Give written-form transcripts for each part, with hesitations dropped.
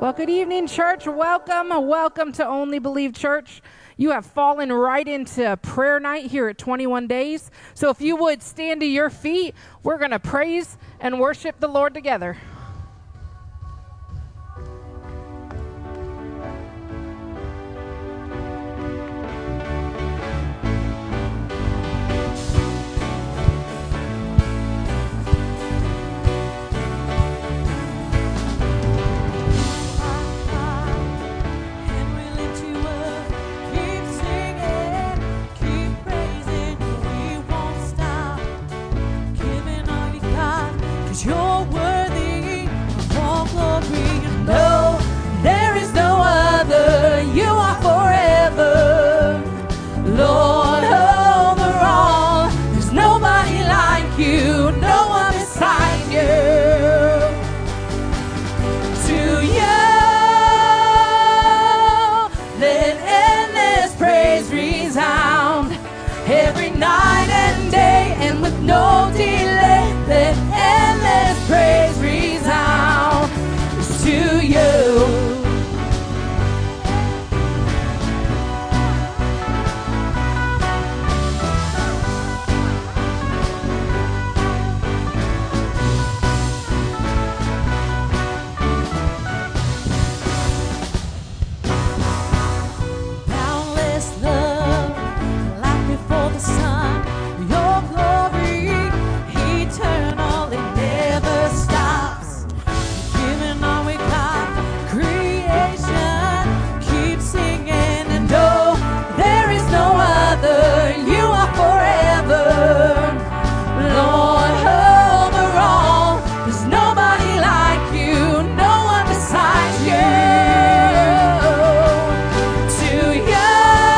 Well, good evening, church. Welcome to Only Believe Church. You have fallen right into prayer night here at 21 Days. So if you would stand to your feet, we're going to praise and worship the Lord together. You're worthy of all glory. No, there is no other. You are forever, Lord over all. There's nobody like you, no one beside you. To you, let endless praise resound every night and day, and with no delay. Let endless praise resound to you. Boundless love, life before the sun, your glory eternal, it never stops. Giving all we got, creation keeps singing, and oh, there is no other. You are forever, Lord over all. There's nobody like you, no one besides you. To you,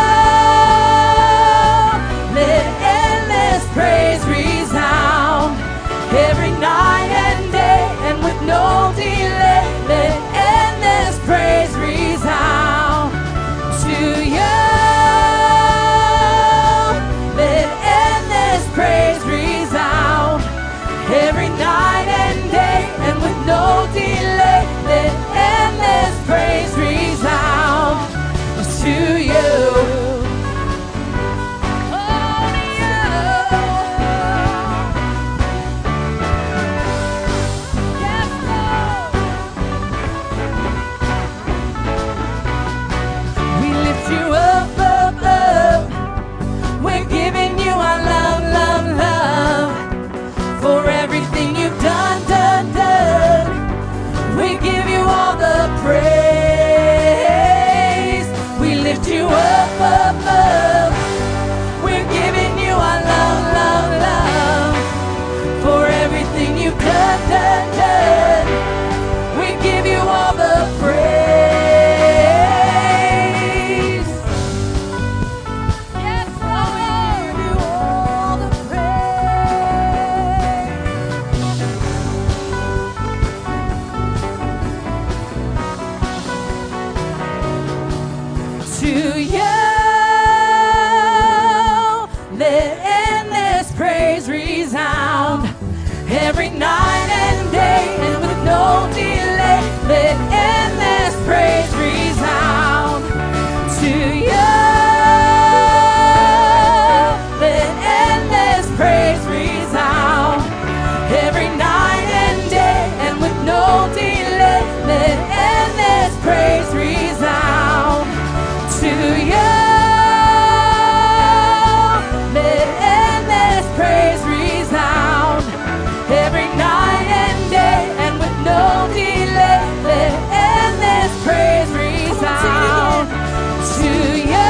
let endless praise resound every night and day, and with no delay. Let endless praise resound to you. Let endless praise resound every night and day, and with no delay. Let endless praise resound to you. We're giving you our love, love, love for everything you've done, done, done. We give you all the praise. We lift you up, up, up. We're giving you our love, love, love for everything you've done, done, done. We give you all the praise. To you, let endless praise resound every night and day, and with no delay. Let endless praise resound to you. Let endless praise resound every night and day, and with no delay. Let endless praise resound to you. Let endless praise resound every night and day, and with no delay. Let endless praise resound to you.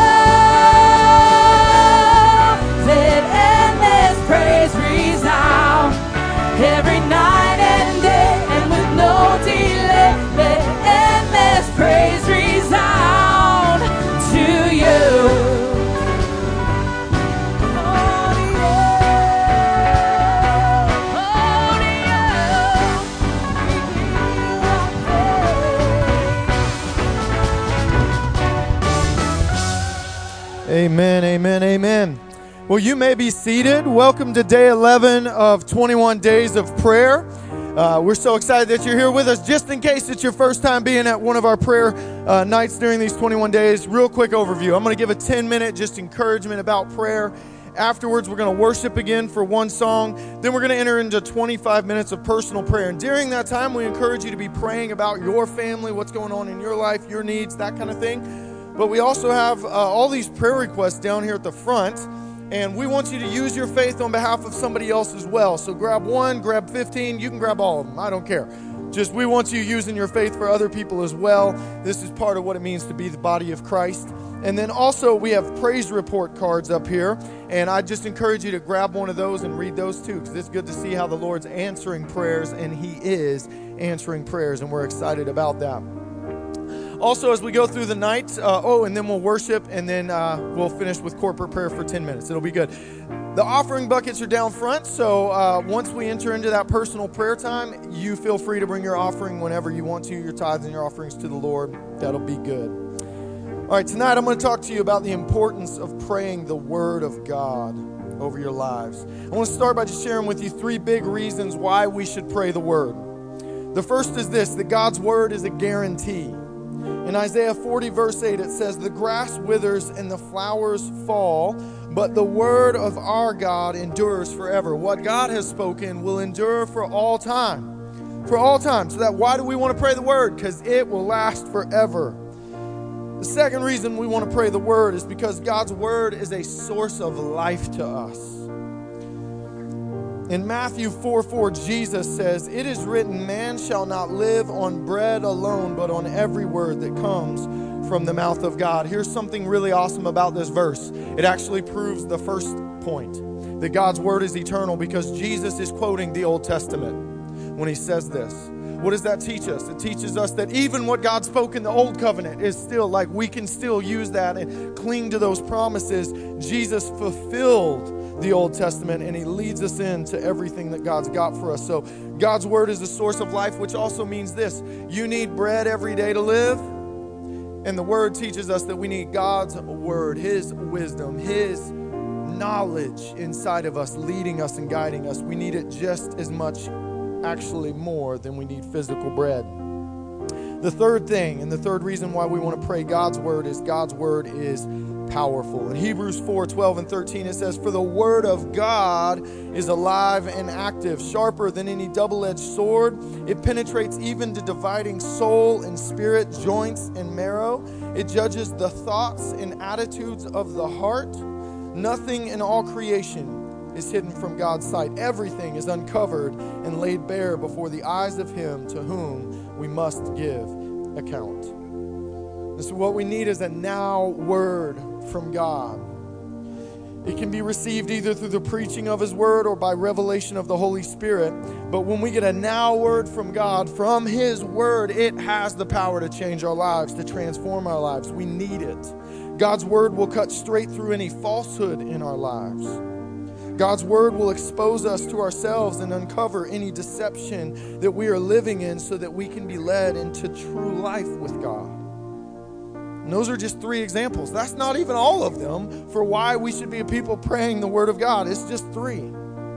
Let endless praise resound every night and day, and with no delay. Let endless praise resound to you. Amen, amen, amen. Well, you may be seated. Welcome to day 11 of 21 Days of Prayer. We're so excited that you're here with us. Just in case it's your first time being at one of our prayer nights during these 21 days, real quick overview. I'm going to give a 10-minute just encouragement about prayer. Afterwards, we're going to worship again for one song. Then we're going to enter into 25 minutes of personal prayer. And during that time, we encourage you to be praying about your family, what's going on in your life, your needs, that kind of thing. But we also have all these prayer requests down here at the front. And we want you to use your faith on behalf of somebody else as well. So grab one, grab 15. You can grab all of them. I don't care. Just we want you using your faith for other people as well. This is part of what it means to be the body of Christ. And then also we have praise report cards up here. And I just encourage you to grab one of those and read those too, because it's good to see how the Lord's answering prayers, and He is answering prayers, and we're excited about that. Also, as we go through the night, and then we'll worship, and then we'll finish with corporate prayer for 10 minutes. It'll be good. The offering buckets are down front, so once we enter into that personal prayer time, you feel free to bring your offering whenever you want to, your tithes and your offerings to the Lord. That'll be good. All right, tonight I'm going to talk to you about the importance of praying the Word of God over your lives. I want to start by just sharing with you 3 big reasons why we should pray the Word. The first is this, that God's Word is a guarantee. In Isaiah 40, verse 8, it says, "The grass withers and the flowers fall, but the word of our God endures forever." What God has spoken will endure for all time. For all time. So why do we want to pray the word? Because it will last forever. The second reason we want to pray the word is because God's word is a source of life to us. In Matthew 4:4, Jesus says, "It is written, man shall not live on bread alone, but on every word that comes from the mouth of God." Here's something really awesome about this verse. It actually proves the first point, that God's word is eternal, because Jesus is quoting the Old Testament when He says this. What does that teach us? It teaches us that even what God spoke in the Old Covenant is still, like, we can still use that and cling to those promises. Jesus fulfilled the Old Testament, and He leads us into everything that God's got for us. So God's word is the source of life, which also means this: you need bread every day to live, and the word teaches us that we need God's word, His wisdom, His knowledge inside of us, leading us and guiding us. We need it just as much, actually more, than we need physical bread. The third thing, and the third reason why we want to pray God's word, is God's word is powerful. In Hebrews 4:12 and 13, it says, "For the word of God is alive and active, sharper than any double-edged sword. It penetrates even to dividing soul and spirit, joints and marrow. It judges the thoughts and attitudes of the heart. Nothing in all creation is hidden from God's sight. Everything is uncovered and laid bare before the eyes of Him to whom we must give account." So what we need is a now word from God. It can be received either through the preaching of His word or by revelation of the Holy Spirit. But when we get a now word from God, from His word, it has the power to change our lives, to transform our lives. We need it. God's word will cut straight through any falsehood in our lives. God's word will expose us to ourselves and uncover any deception that we are living in, so that we can be led into true life with God. And those are just 3 examples. That's not even all of them for why we should be a people praying the word of God. It's just 3.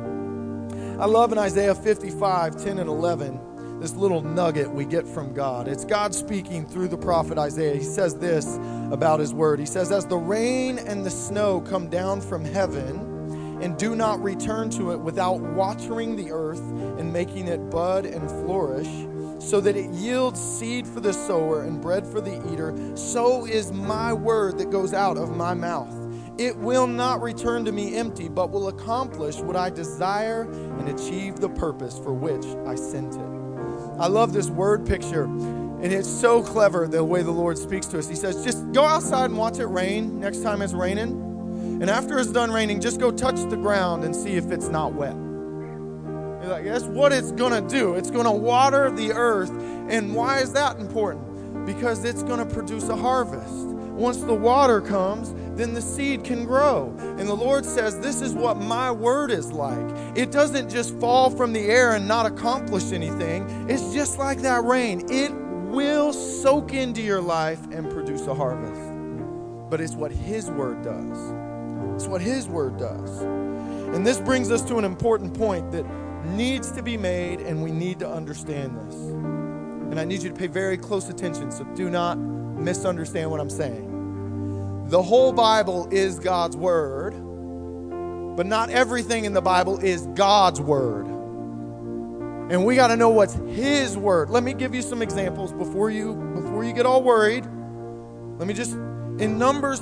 I love in Isaiah 55:10 and 11, this little nugget we get from God. It's God speaking through the prophet Isaiah. He says this about His word. He says, "As the rain and the snow come down from heaven and do not return to it without watering the earth and making it bud and flourish, so that it yields seed for the sower and bread for the eater, so is my word that goes out of my mouth. It will not return to me empty, but will accomplish what I desire and achieve the purpose for which I sent it." I love this word picture, and it's so clever the way the Lord speaks to us. He says, just go outside and watch it rain next time it's raining. And after it's done raining, just go touch the ground and see if it's not wet. You're like, that's what it's going to do. It's going to water the earth. And why is that important? Because it's going to produce a harvest. Once the water comes, then the seed can grow. And the Lord says, this is what my word is like. It doesn't just fall from the air and not accomplish anything. It's just like that rain. It will soak into your life and produce a harvest. But it's what His word does. It's what His word does. And this brings us to an important point, that needs to be made, and we need to understand this. And I need you to pay very close attention, so do not misunderstand what I'm saying. The whole Bible is God's Word, but not everything in the Bible is God's Word. And we got to know what's His Word. Let me give you some examples before you get all worried. In Numbers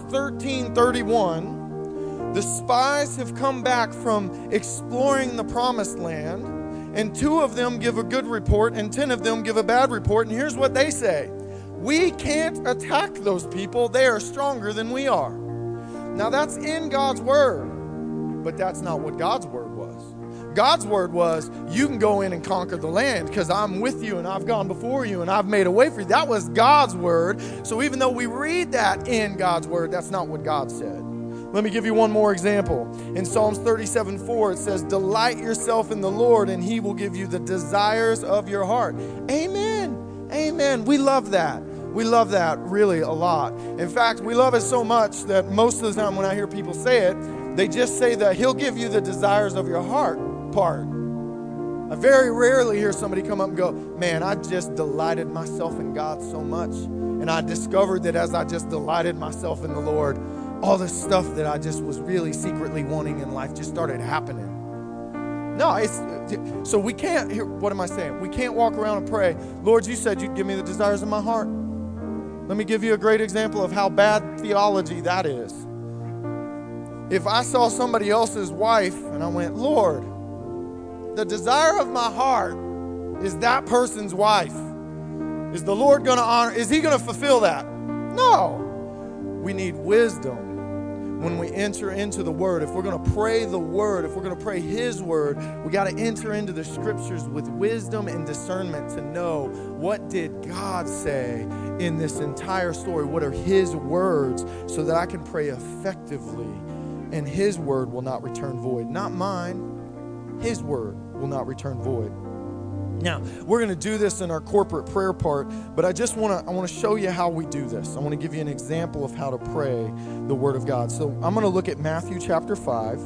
13:31, the spies have come back from exploring the promised land, and 2 of them give a good report and 10 of them give a bad report. And here's what they say: we can't attack those people. They are stronger than we are. Now that's in God's Word, but that's not what God's Word was. God's Word was, you can go in and conquer the land because I'm with you and I've gone before you and I've made a way for you. That was God's Word. So even though we read that in God's Word, that's not what God said. Let me give you one more example. In Psalms 37:4, it says, delight yourself in the Lord and He will give you the desires of your heart. Amen. Amen. We love that. We love that really a lot. In fact, we love it so much that most of the time when I hear people say it, they just say that He'll give you the desires of your heart part. I very rarely hear somebody come up and go, man, I just delighted myself in God so much. And I discovered that as I just delighted myself in the Lord, all the stuff that I just was really secretly wanting in life just started happening. No, so we can't, what am I saying? We can't walk around and pray, Lord, you said you'd give me the desires of my heart. Let me give you a great example of how bad theology that is. If I saw somebody else's wife and I went, Lord, the desire of my heart is that person's wife. Is the Lord going to honor? Is He going to fulfill that? No. We need wisdom when we enter into the Word. If we're going to pray the Word, if we're going to pray His Word, we got to enter into the Scriptures with wisdom and discernment to know what did God say in this entire story. What are His words so that I can pray effectively and His Word will not return void. Not mine. His Word will not return void. Now, we're going to do this in our corporate prayer part, but I want to show you how we do this. I want to give you an example of how to pray the Word of God. So I'm going to look at Matthew chapter 5,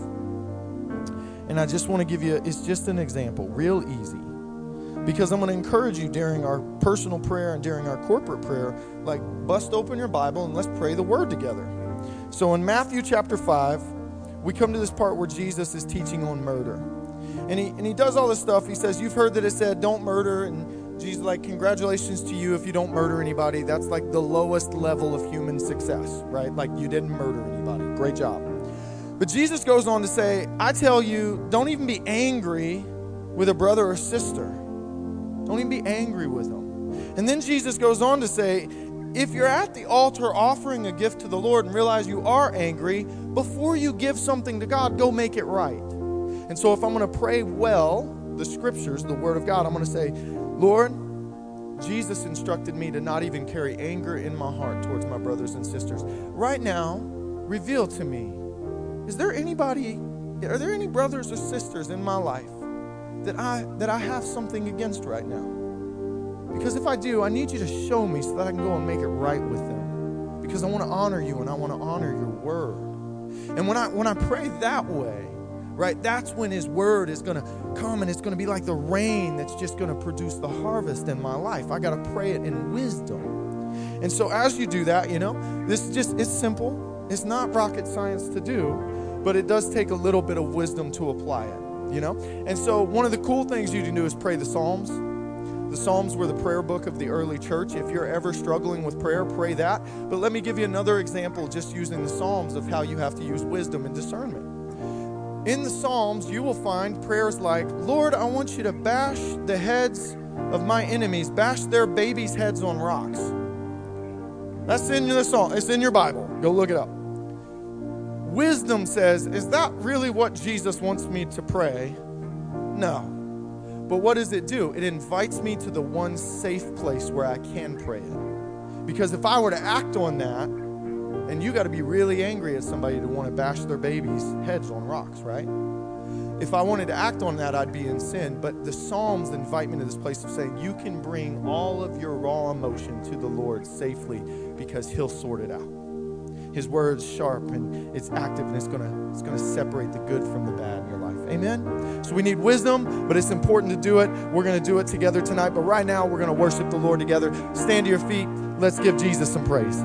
and I just want to give you, it's just an example, real easy, because I'm going to encourage you during our personal prayer and during our corporate prayer, like bust open your Bible and let's pray the Word together. So in Matthew chapter 5, we come to this part where Jesus is teaching on murder. And he does all this stuff. He says, you've heard that it said, don't murder. And Jesus is like, congratulations to you if you don't murder anybody. That's like the lowest level of human success, right? Like you didn't murder anybody. Great job. But Jesus goes on to say, I tell you, don't even be angry with a brother or sister. Don't even be angry with them. And then Jesus goes on to say, if you're at the altar offering a gift to the Lord and realize you are angry, before you give something to God, go make it right. And so if I'm going to pray well, the Scriptures, the Word of God, I'm going to say, Lord, Jesus instructed me to not even carry anger in my heart towards my brothers and sisters. Right now, reveal to me, are there any brothers or sisters in my life that I have something against right now? Because if I do, I need you to show me so that I can go and make it right with them. Because I want to honor you and I want to honor your Word. And when I pray that way, right, that's when His Word is going to come and it's going to be like the rain that's just going to produce the harvest in my life. I got to pray it in wisdom. And so as you do that, it's simple. It's not rocket science to do, but it does take a little bit of wisdom to apply it, And so one of the cool things you can do is pray the Psalms. The Psalms were the prayer book of the early church. If you're ever struggling with prayer, pray that. But let me give you another example just using the Psalms of how you have to use wisdom and discernment. In the Psalms, you will find prayers like, Lord, I want you to bash the heads of my enemies, bash their babies' heads on rocks. That's in the Psalm. It's in your Bible. Go look it up. Wisdom says, is that really what Jesus wants me to pray? No. But what does it do? It invites me to the one safe place where I can pray it. Because if I were to act on that, and you got to be really angry at somebody to want to bash their baby's heads on rocks, right? If I wanted to act on that, I'd be in sin. But the Psalms invite me to this place of saying, you can bring all of your raw emotion to the Lord safely because He'll sort it out. His word's sharp and it's active, and it's gonna separate the good from the bad in your life. Amen? So we need wisdom, but it's important to do it. We're going to do it together tonight, but right now we're going to worship the Lord together. Stand to your feet. Let's give Jesus some praise.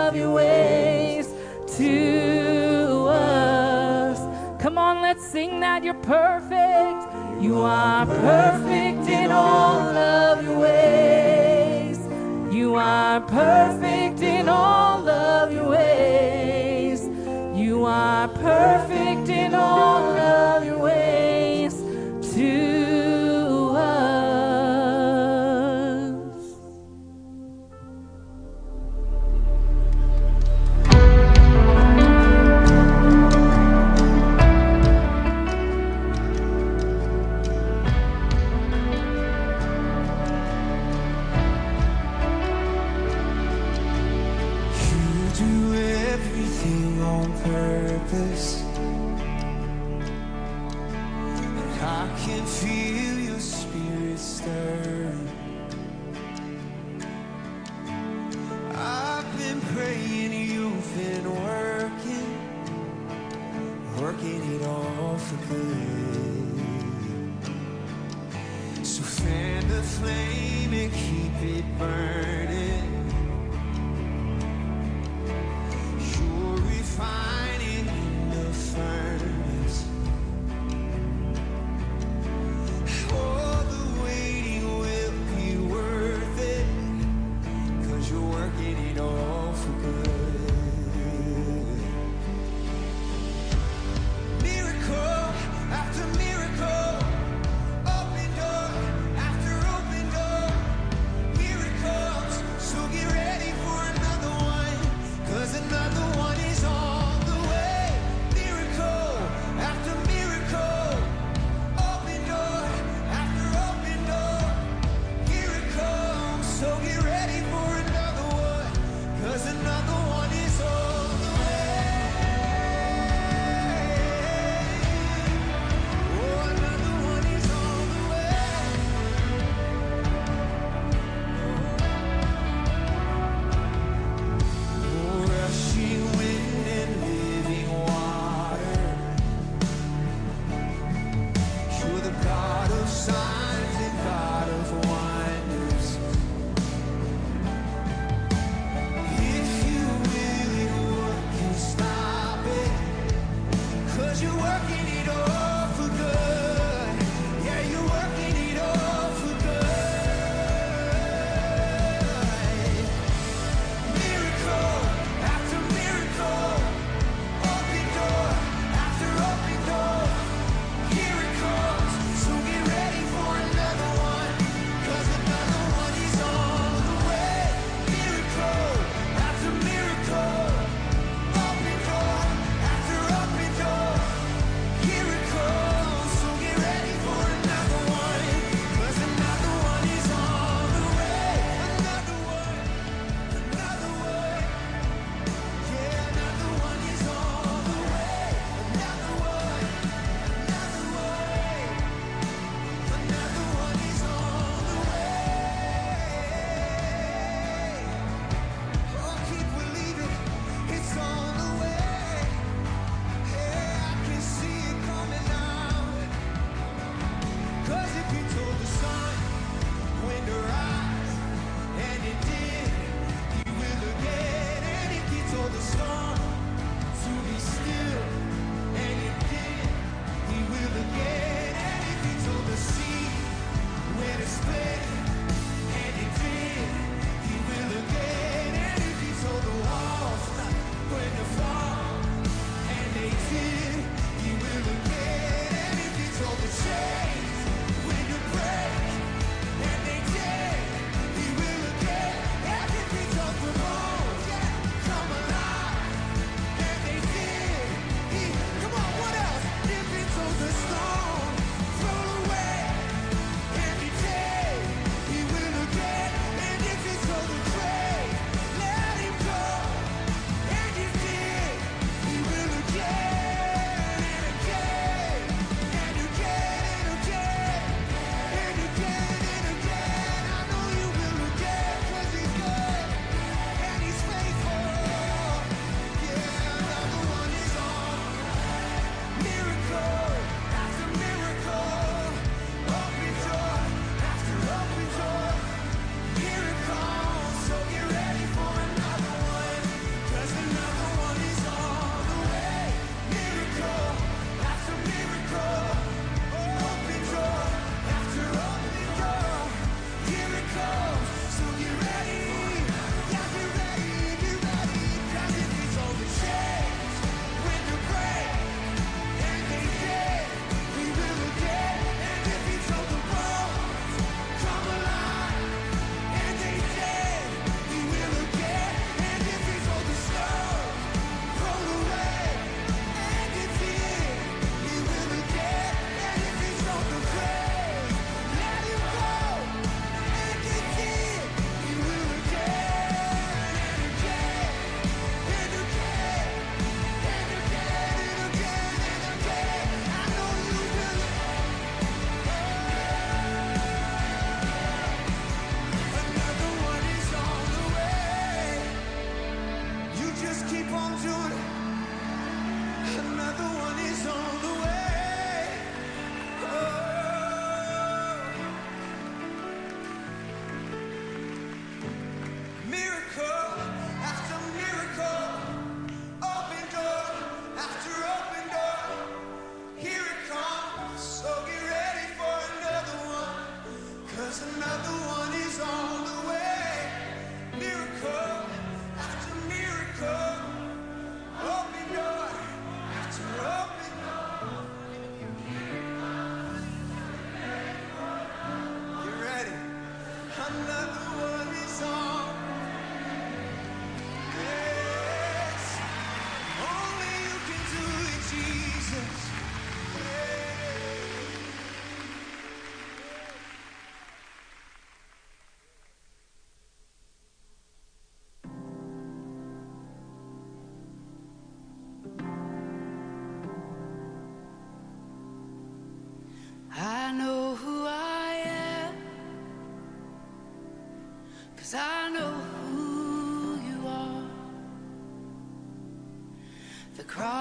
Sing that God, you're perfect. You are perfect in all of your ways. You are perfect in all of your ways. You are perfect in all of your ways to us. You do everything on purpose. And I can feel your spirit stir. I've been praying, you've been working it all for good. So fan the flame and keep it burning. You're refining in the furnace. All the waiting will be worth it, 'cause you're working it all for good. Miracle after miracle, open door after open door, miracles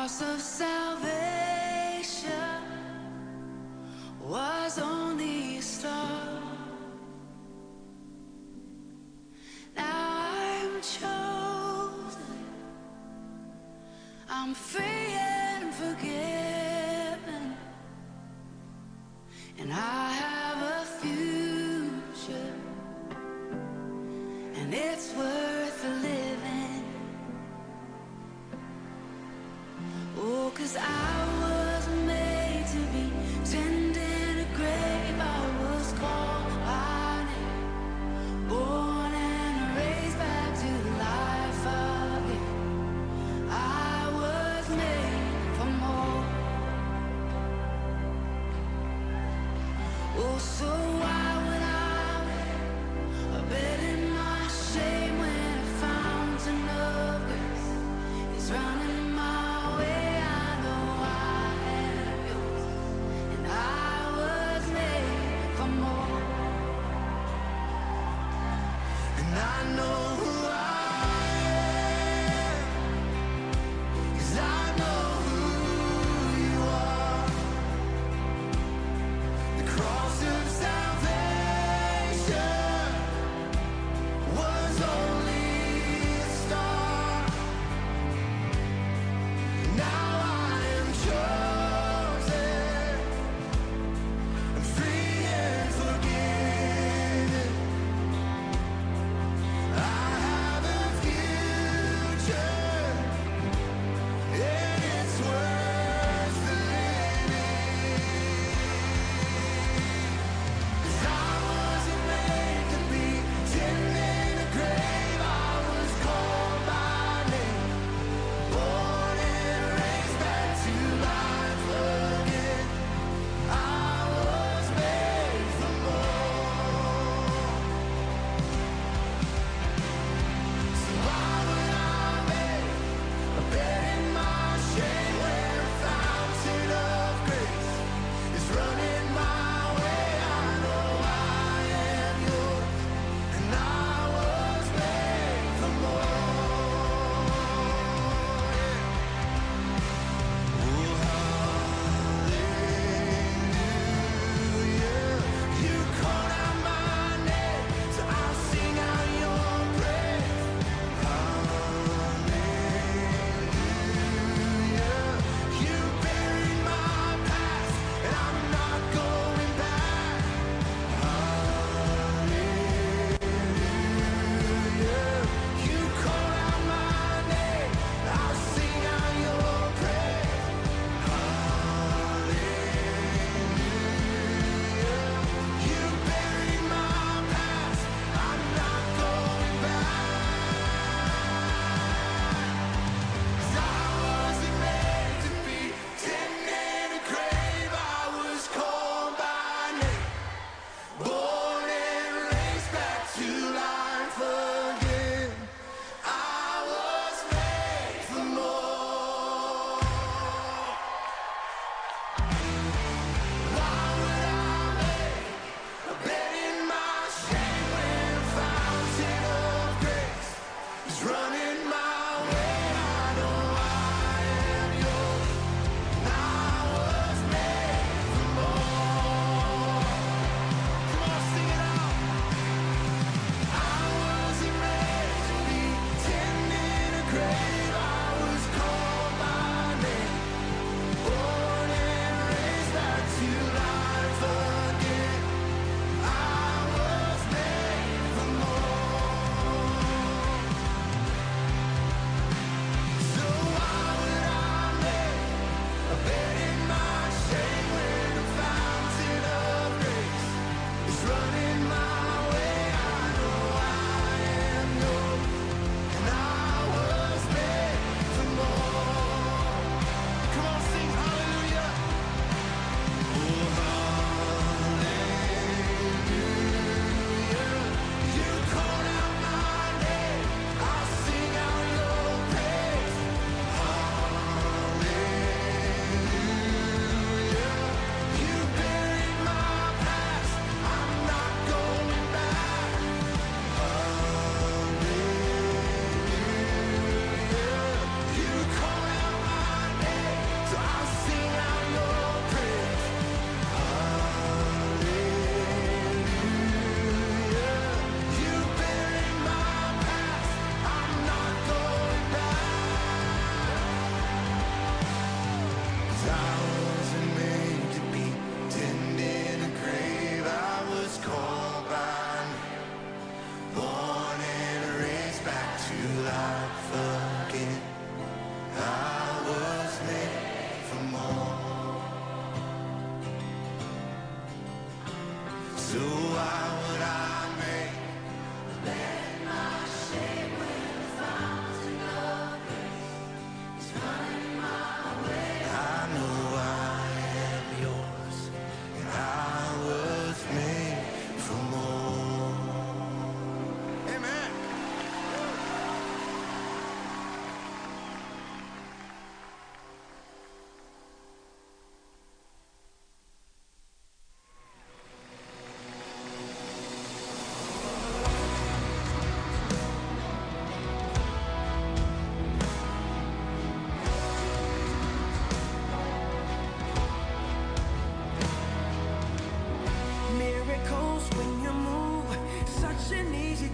cross of salvation was only a start. Now I'm chosen, I'm free and forgiven, and I have a future, and it's worth living. Oh, 'cause I was made to be tending a grave. I was called by name, born and raised back to life again. I was made for more. Oh, so why would I abandon my shame when a fountain of grace is running my way? I know I am yours, and I was made for more. And I know who I am, 'cause I know who you are. The cross of salvation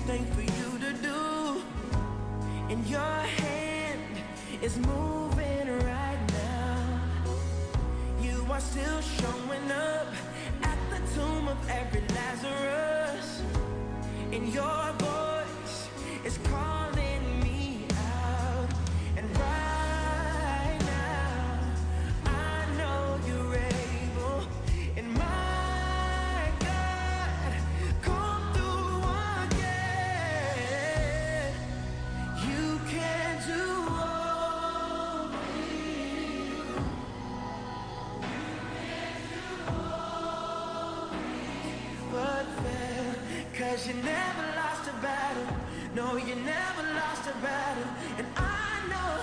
anything for you to do. And your hand is moving right now. You are still showing up at the tomb of every Lazarus. And your voice is calling me out. And right now, I know you're able. And my God, come through again. You can do all things. But fail, 'cause you never lost a battle. No, you never lost a battle. And I know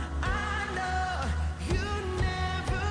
you never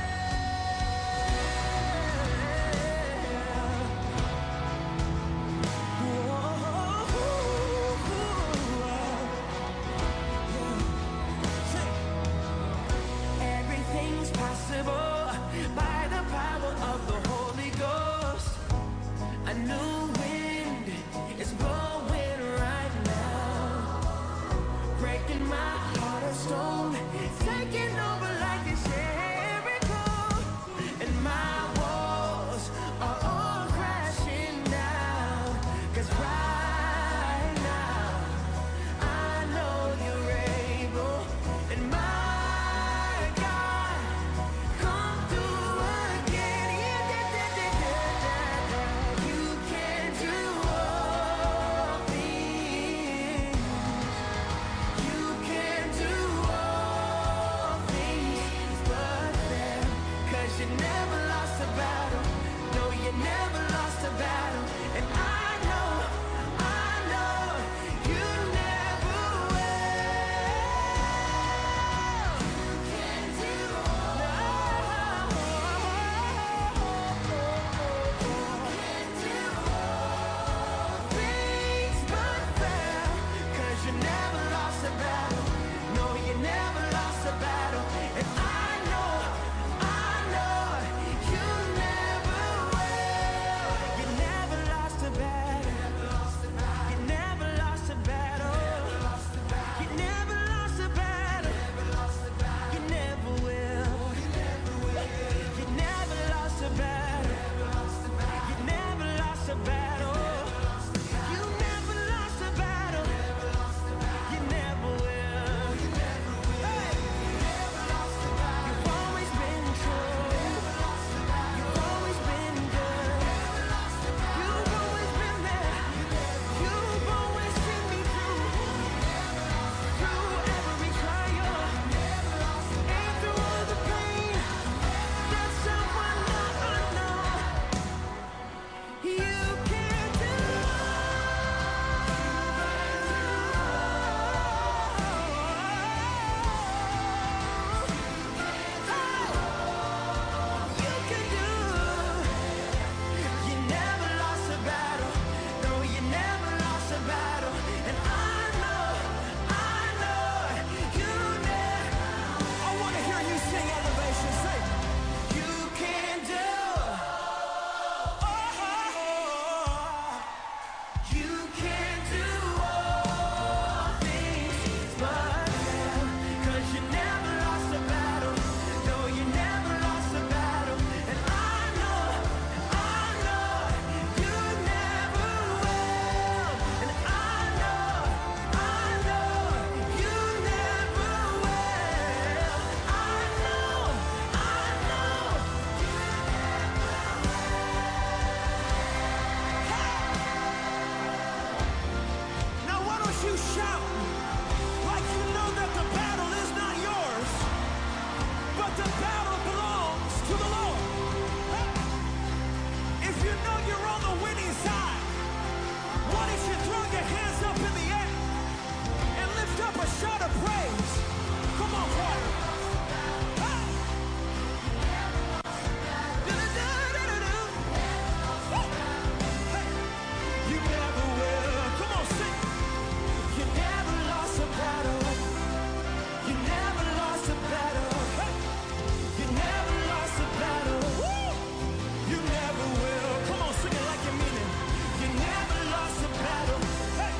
will. Everything's possible by the power of the Holy Ghost. A new wind is blowing right now, breaking my heart of stone, taking over like a Jericho. And my walls are all crashing down, 'cause right now I know you're able. And my God, come through again. You can do all things. You can do all things but fail. 'Cause you never lost a battle. No, you never lost a battle. And I know you never will. You can do all things but fail. 'Cause you never lost a battle. No, you never lost a battle. And I know you never will. You never lost a battle. You never lost a battle. You never lost a battle. You never will. You never lost a battle. You never lost a battle. You never lost a battle. You never will. Hey! You've always been true. You've always been good. You've always been there. You've always seen me through every trial and through all the pain. That's someone I know. You can do. You can do. You never lost a battle. No, you never lost a battle. And I know you never. I want to hear you sing Elevation. Say, you can do. You can do all things but fail. 'Cause you never lost a battle. No, you never lost a battle. And I know you never will. And I know you never will. I know you Now why don't you shout like you know that the battle is not yours, but the battle belongs to the Lord. If you know you're on the winning side, why don't you throw your hands up in the air and lift up a shout of praise? Come on, choir. Hey! Do-do-do-do-do-do. Hey! You never will. Come on, sing. You never lost a battle. You never lost a battle. Hey! You never lost a battle. Woo! You never will. Come on, sing it like you mean it. You never lost a battle. Hey!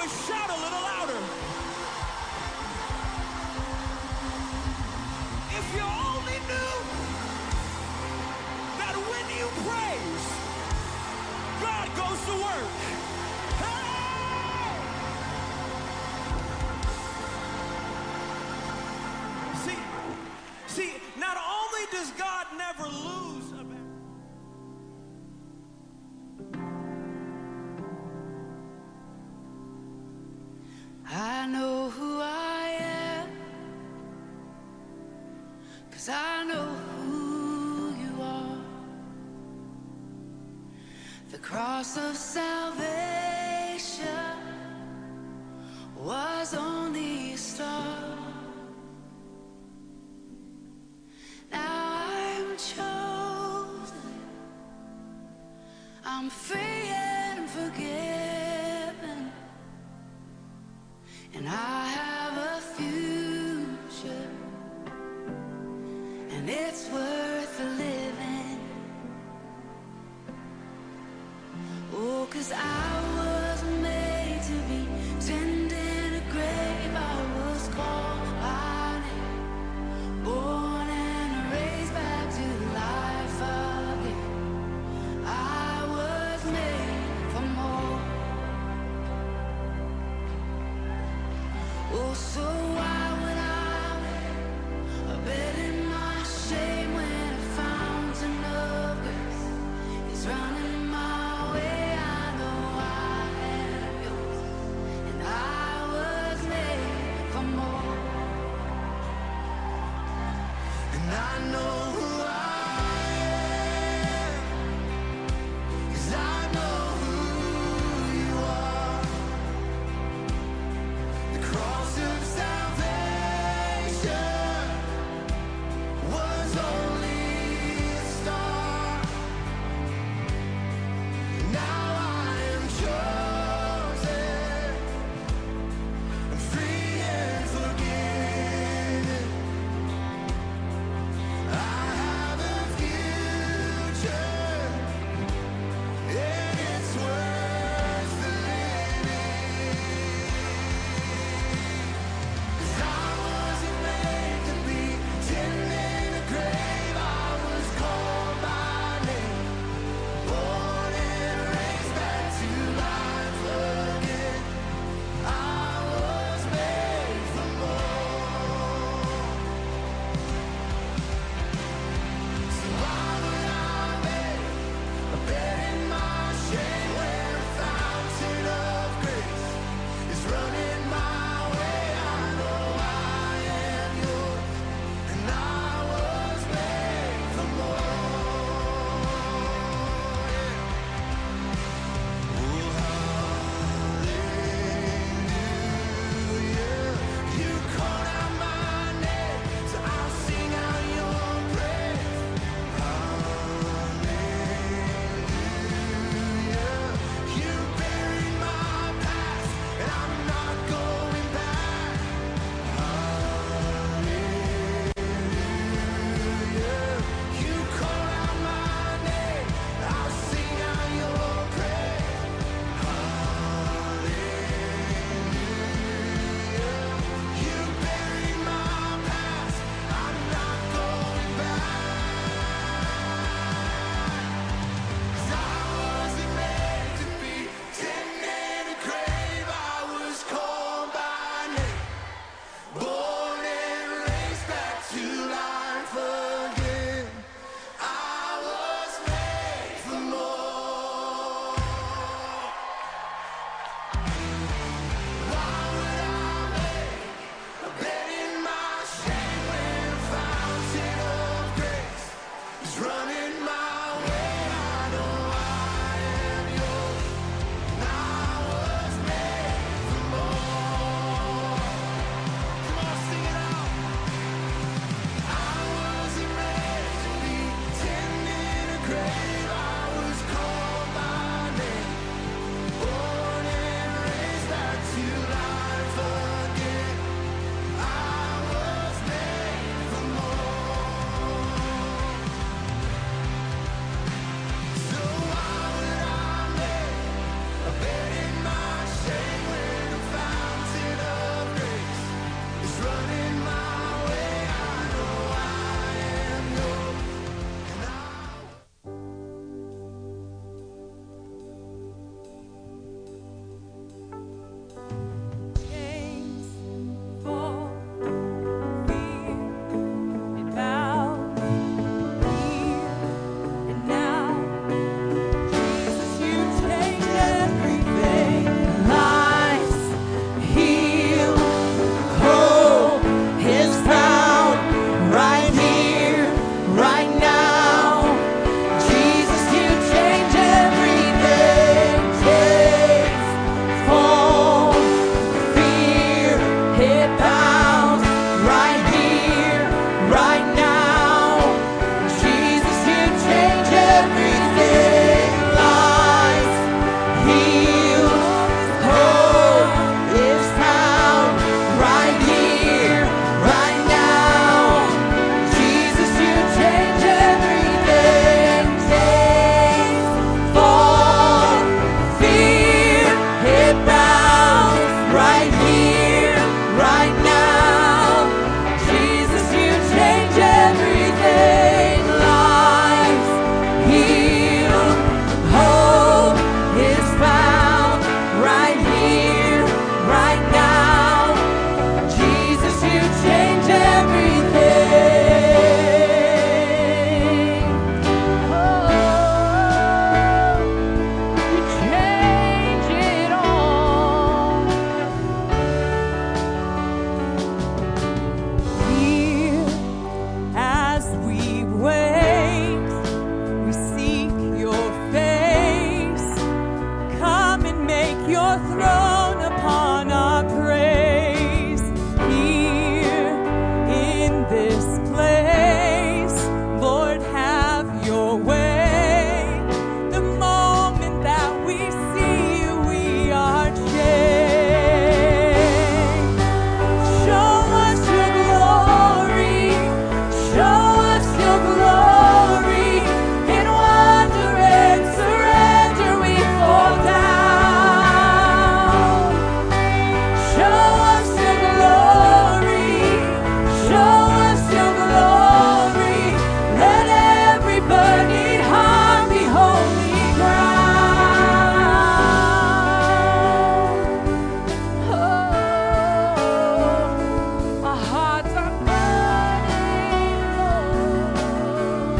would shout a little louder. If you only knew that when you praise, God goes to work. Hey! See, not only does God never lose a battle, I know who I am, 'cause I know who you are. The cross of salvation was only a start. Now I'm chosen, I'm free and forgiven, and I have a future, and it's worth the living. Oh, 'cause I was made to be tended in a grave. I was called by name, born and raised back to life again. I was made for more. Oh, so why would I abandon my shame when a fountain of grace is running my way? I know I am yours, and I was made for more. And I know who I am, 'cause I know who you are. The cross of salvation it bounds right here, right now. Jesus, you change everything. Lives healed, hope is found right here, right now. Jesus, you change everything. Chains fall, fear it bounds right here, right now. Jesus, you change everything. Lives healed, hope is found right here, right now. Jesus, you change everything. Oh, you change it all. Here, as we wait, we seek your face. Come and make your throne upon our praise. Here in this place, Lord, have your way. The moment that we see you, we are changed. Show us your glory. Show us your glory. In wonder and surrender we fall down. Show us your glory. Show us your glory. Let every burning heart be holy ground. Oh, our hearts are burning, Lord.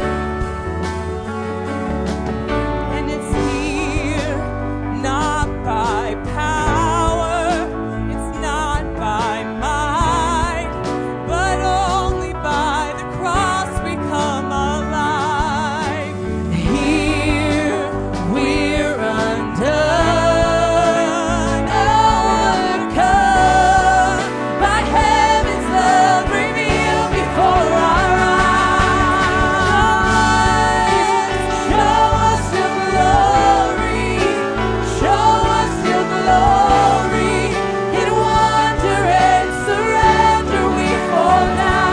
And it's here, not by power, it's not by might, but only by the cross we come alive. Here we're undone, overcome by heaven's love revealed before our eyes. Show us your glory. Show us your glory. In wonder and surrender we fall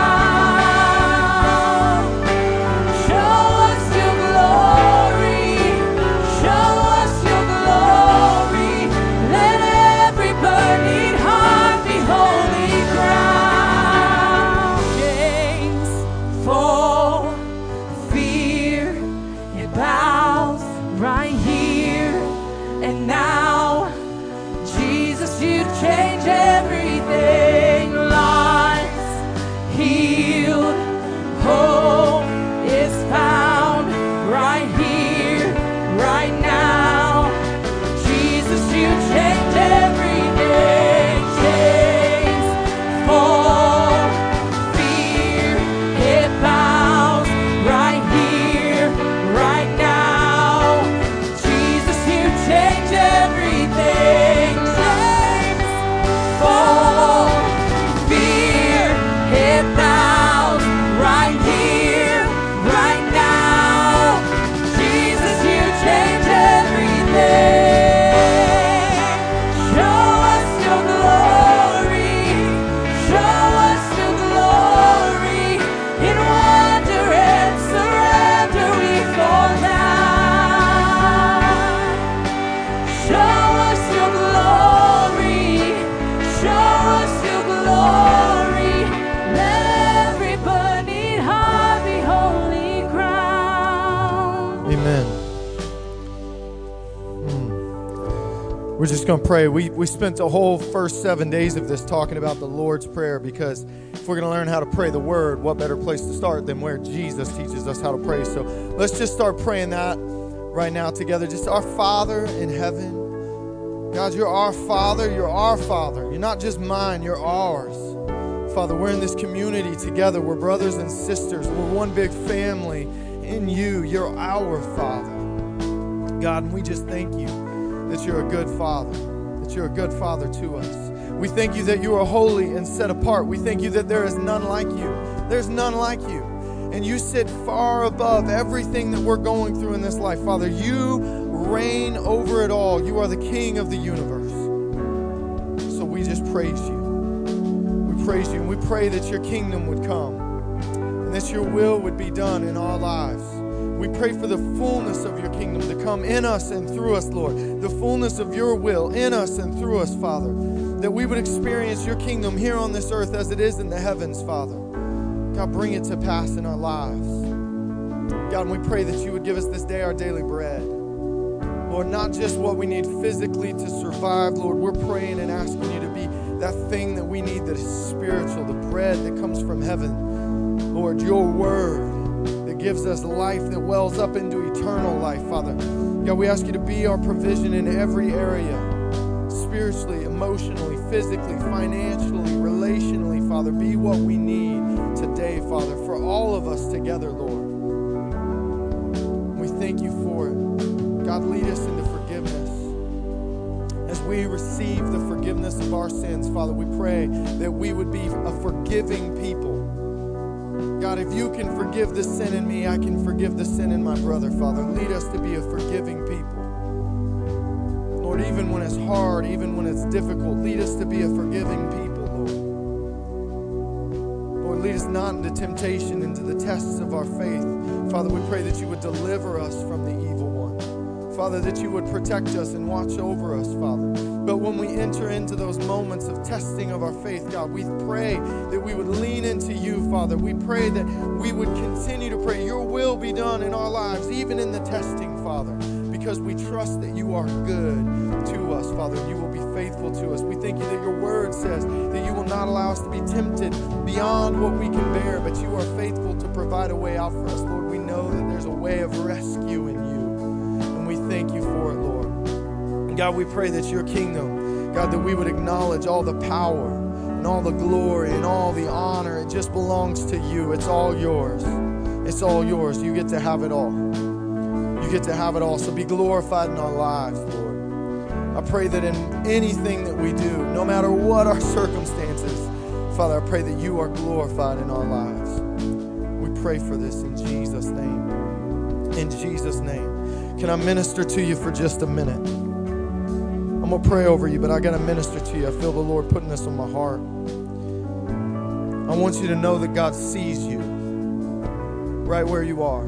down. Show us your glory. Show us your glory. Let every burning heart be holy ground. Chains fall, fear it bows right here and now. Jesus, you change everything. Lives healed, hope is found right here, right now. Jesus, you change everything. Chains fall, fear it bows right here, right now. Jesus, you change everything. Chains fall, fear it bows right here, right now. Jesus, you change everything. Show us your glory. Show us your glory. In wonder and surrender we fall down. Show us your glory. Show us your glory. Let every burning heart be holy ground. Amen. We're just going to pray. We spent the whole first 7 days of this talking about the Lord's Prayer, because if we're going to learn how to pray the Word, what better place to start than where Jesus teaches us how to pray. So let's just start praying that right now together. Just our Father in heaven. God, you're our Father. You're our Father. You're not just mine. You're ours. Father, we're in this community together. We're brothers and sisters. We're one big family in you. You're our Father. God, and we just thank you that you're a good Father, that you're a good Father to us. We thank you that you are holy and set apart. We thank you that there is none like you. There's none like you. And you sit far above everything that we're going through in this life. Father, you reign over it all. You are the King of the universe. So we just praise you. We praise you, and we pray that your kingdom would come and that your will would be done in our lives. We pray for the fullness of your kingdom to come in us and through us, Lord. The fullness of your will in us and through us, Father. That we would experience your kingdom here on this earth as it is in the heavens, Father. God, bring it to pass in our lives. God, and we pray that you would give us this day our daily bread. Lord, not just what we need physically to survive. Lord, we're praying and asking you to be that thing that we need that is spiritual, the bread that comes from heaven. Lord, your word that gives us life that wells up into eternal life, Father. God, we ask you to be our provision in every area, spiritually, emotionally, physically, financially, relationally, Father. Be what we need today, Father, for all of us together, Lord. We thank you for it. God, lead us into forgiveness. As we receive the forgiveness of our sins, Father, we pray that we would be a forgiving people. God, if you can forgive the sin in me, I can forgive the sin in my brother, Father. Lead us to be a forgiving people. Lord, even when it's hard, even when it's difficult, lead us to be a forgiving people, Lord. Lord, lead us not into temptation, into the tests of our faith. Father, we pray that you would deliver us from the evil one. Father, that you would protect us and watch over us, Father. But when we enter into those moments of testing of our faith, God, we pray that we would lean into you, Father. We pray that we would continue to pray your will be done in our lives, even in the testing, Father, because we trust that you are good to us, Father, and you will be faithful to us. We thank you that your word says that you will not allow us to be tempted beyond what we can bear, but you are faithful to provide a way out for us. Lord, we know that there's a way of rescue in you, and we thank you for it, Lord. And God, we pray that your kingdom, God, that we would acknowledge all the power and all the glory and all the honor. It just belongs to you. It's all yours. It's all yours. You get to have it all. You get to have it all. So be glorified in our lives, Lord. I pray that in anything that we do, no matter what our circumstances, Father, I pray that you are glorified in our lives. We pray for this in Jesus' name. In Jesus' name. Can I minister to you for just a minute? I'm going to pray over you, but I got to minister to you. I feel the Lord putting this on my heart. I want you to know that God sees you right where you are.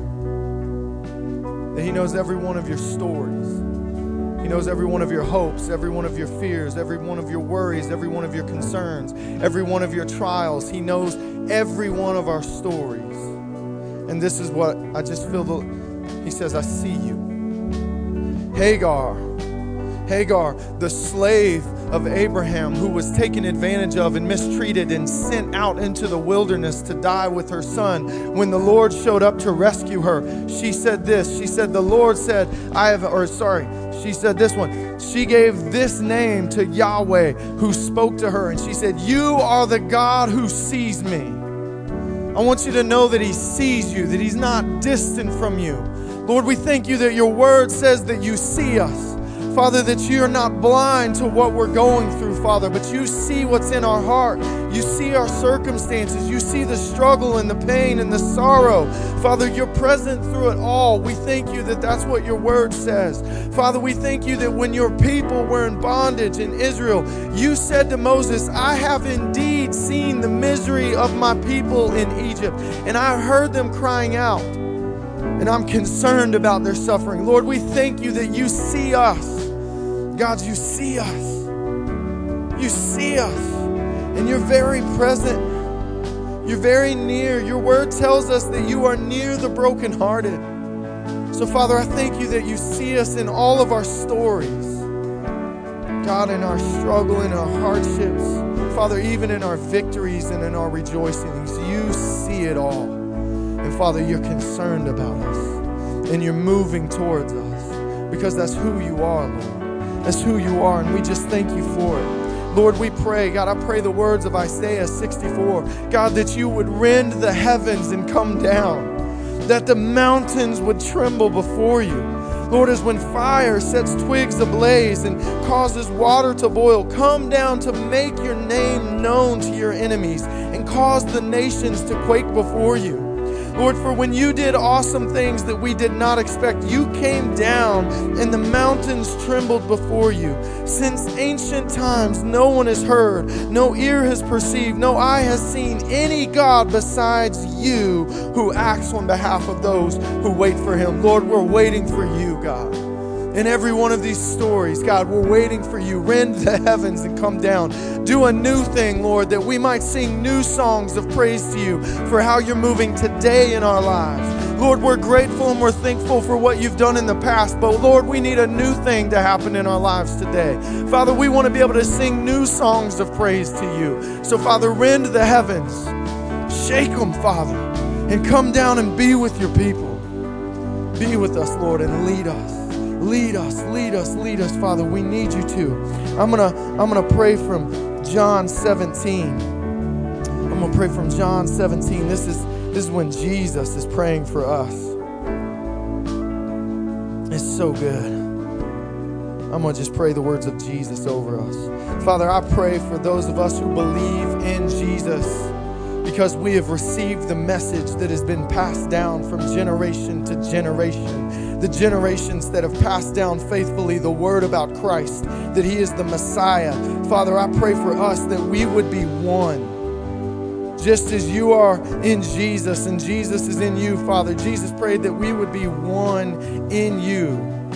That he knows every one of your stories. He knows every one of your hopes, every one of your fears, every one of your worries, every one of your concerns, every one of your trials. He knows every one of our stories. And this is what I just feel he says, I see you. Hagar, the slave of Abraham, who was taken advantage of and mistreated and sent out into the wilderness to die with her son. When the Lord showed up to rescue her, she said this. She said, the Lord said, she said this one. She gave this name to Yahweh, who spoke to her. And she said, you are the God who sees me. I want you to know that he sees you, that he's not distant from you. Lord, we thank you that your word says that you see us. Father, that you're not blind to what we're going through, Father, but you see what's in our heart. You see our circumstances. You see the struggle and the pain and the sorrow. Father, you're present through it all. We thank you that that's what your word says. Father, we thank you that when your people were in bondage in Israel, you said to Moses, I have indeed seen the misery of my people in Egypt, and I heard them crying out, and I'm concerned about their suffering. Lord, we thank you that you see us. God, you see us. You see us. And you're very present. You're very near. Your word tells us that you are near the brokenhearted. So, Father, I thank you that you see us in all of our stories. God, in our struggle, in our hardships. Father, even in our victories and in our rejoicings, you see it all. And, Father, you're concerned about us. And you're moving towards us. Because that's who you are, Lord. That's who you are, and we just thank you for it. Lord, we pray, God, I pray the words of Isaiah 64, God, that you would rend the heavens and come down, that the mountains would tremble before you. Lord, as when fire sets twigs ablaze and causes water to boil, come down to make your name known to your enemies and cause the nations to quake before you. Lord, for when you did awesome things that we did not expect, you came down and the mountains trembled before you. Since ancient times, no one has heard, no ear has perceived, no eye has seen any God besides you who acts on behalf of those who wait for him. Lord, we're waiting for you, God. In every one of these stories, God, we're waiting for you. Rend the heavens and come down. Do a new thing, Lord, that we might sing new songs of praise to you for how you're moving today in our lives. Lord, we're grateful and we're thankful for what you've done in the past, but Lord, we need a new thing to happen in our lives today. Father, we want to be able to sing new songs of praise to you. So, Father, rend the heavens. Shake them, Father, and come down and be with your people. Be with us, Lord, and lead us. Lead us, lead us, lead us, Father. We need you to. I'm gonna pray from John 17. I'm gonna pray from John 17. This is when Jesus is praying for us. It's so good. I'm gonna just pray the words of Jesus over us. Father, I pray for those of us who believe in Jesus, because we have received the message that has been passed down from generation to generation. The generations that have passed down faithfully the word about Christ, that he is the Messiah. Father, I pray for us that we would be one. Just as you are in Jesus and Jesus is in you, Father. Jesus prayed that we would be one in you.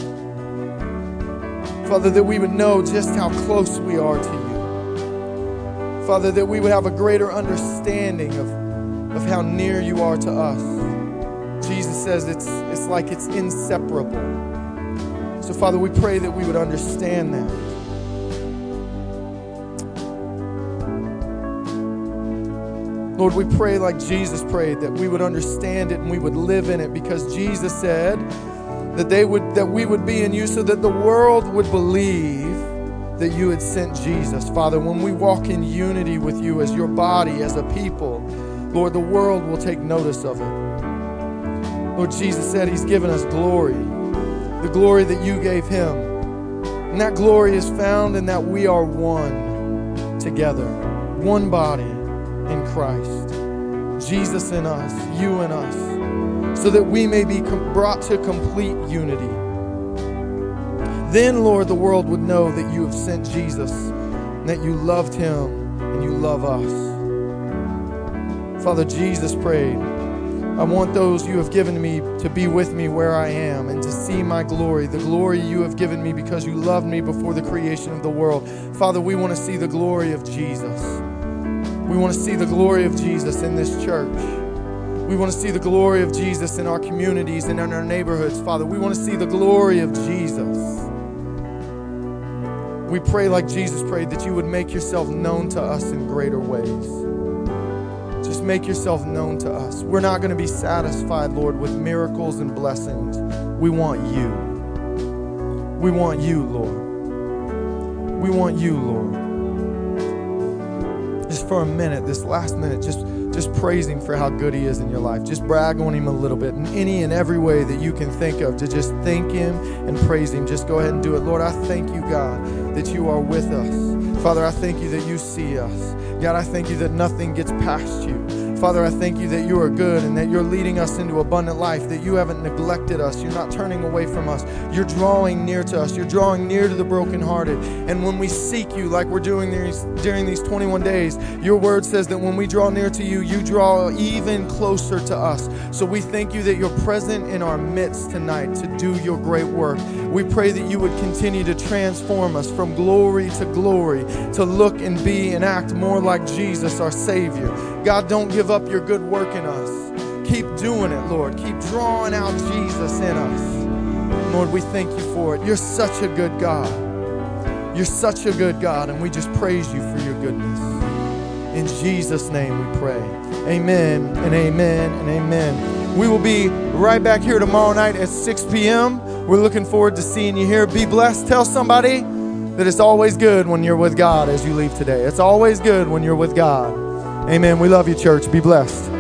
Father, that we would know just how close we are to you. Father, that we would have a greater understanding of how near you are to us. Jesus says it's like it's inseparable. So, Father, we pray that we would understand that. Lord, we pray like Jesus prayed, that we would understand it and we would live in it, because Jesus said that we would be in you so that the world would believe that you had sent Jesus. Father, when we walk in unity with you as your body, as a people, Lord, the world will take notice of it. Lord, Jesus said he's given us glory, the glory that you gave him. And that glory is found in that we are one together, one body in Christ. Jesus in us, you in us, so that we may be brought to complete unity. Then, Lord, the world would know that you have sent Jesus and that you loved him and you love us. Father, Jesus prayed, I want those you have given me to be with me where I am and to see my glory, the glory you have given me because you loved me before the creation of the world. Father, we want to see the glory of Jesus. We want to see the glory of Jesus in this church. We want to see the glory of Jesus in our communities and in our neighborhoods, Father. We want to see the glory of Jesus. We pray like Jesus prayed, that you would make yourself known to us in greater ways. Just make yourself known to us. We're not going to be satisfied, Lord, with miracles and blessings. We want you. We want you, Lord. We want you, Lord. Just for a minute, this last minute, just praise him for how good he is in your life. Just brag on him a little bit in any and every way that you can think of, to just thank him and praise him. Just go ahead and do it. Lord, I thank you, God, that you are with us. Father, I thank you that you see us. God, I thank you that nothing gets past you. Father, I thank you that you are good and that you're leading us into abundant life, that you haven't neglected us. You're not turning away from us. You're drawing near to us. You're drawing near to the brokenhearted. And when we seek you like we're doing during these 21 days, your word says that when we draw near to you, you draw even closer to us. So we thank you that you're present in our midst tonight to do your great work. We pray that you would continue to transform us from glory to glory, to look and be and act more like Jesus, our Savior. God, don't give up your good work in us. Keep doing it, Lord. Keep drawing out Jesus in us. Lord, we thank you for it. You're such a good God. You're such a good God, and we just praise you for your goodness. In Jesus' name we pray. Amen and amen and amen. We will be right back here tomorrow night at 6 p.m. We're looking forward to seeing you here. Be blessed. Tell somebody that it's always good when you're with God as you leave today. It's always good when you're with God. Amen. We love you, church. Be blessed.